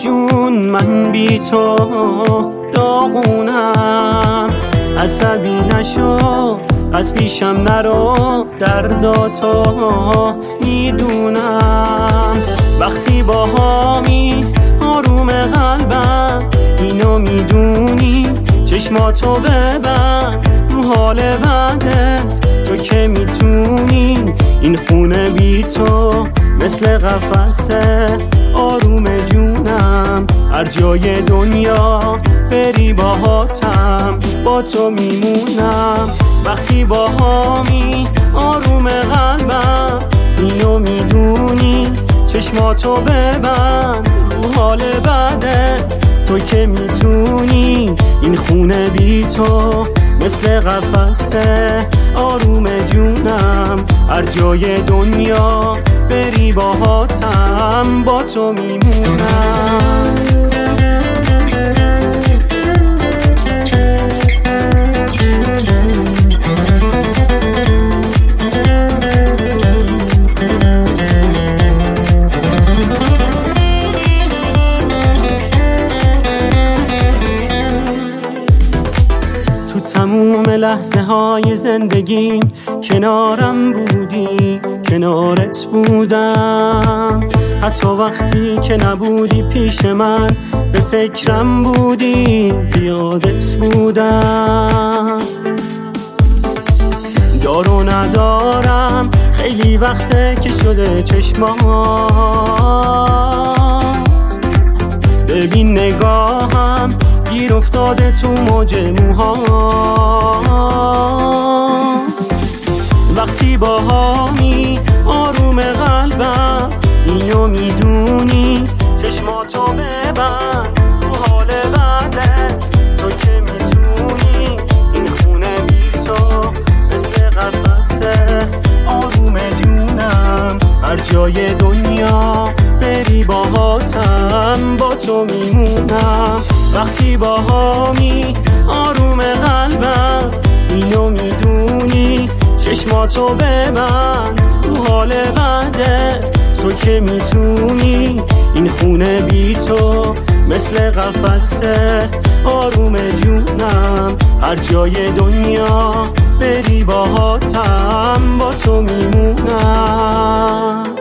جون من بی تو داغونم، عصبی نشو از پیشم نرو، درداتو میدونم. وقتی باهامی آروم قلبم، اینو میدونی، چشماتو ببند رو حال بعدت، تو که میتونی. این خونه بی تو مثل قفسه آروم جونم، هر جای دنیا بری باهاتم، با تو میمونم. وقتی باهامی آروم قلبم، اینو میدونی، چشماتو ببند رو حال بعدت، تو که میتونی. این خونه بی تو مثل قفسه آروم جونم، هر جای دنیا بری باهاتم، با تو میمونم. تو تموم لحظه های زندگیم کنارم بودی، کنارت بودم، حتی وقتی که نبودی پیش من، به فکرم بودی، بیادت بودم. دار و ندارم خیلی وقته که شده چشمام، ببین نگاهم گیر افتاده تو موج موهام. وقتی باهامی آروم قلبم، اینو میدونی، چشماتو ببند رو حال بعدت، تو که میتونی. این خونه بی تو مثل قفسه آروم جونم، هر جای دنیا بری باهاتم، با تو میمونم. وقتی باهامی آروم قلبم، اینو میدونی، چشماتو ببند رو حال بعدت، تو که میتونی. این خونه بی تو مثل قفسه آروم جونم، هر جای دنیا بری باهاتم، با تو میمونم.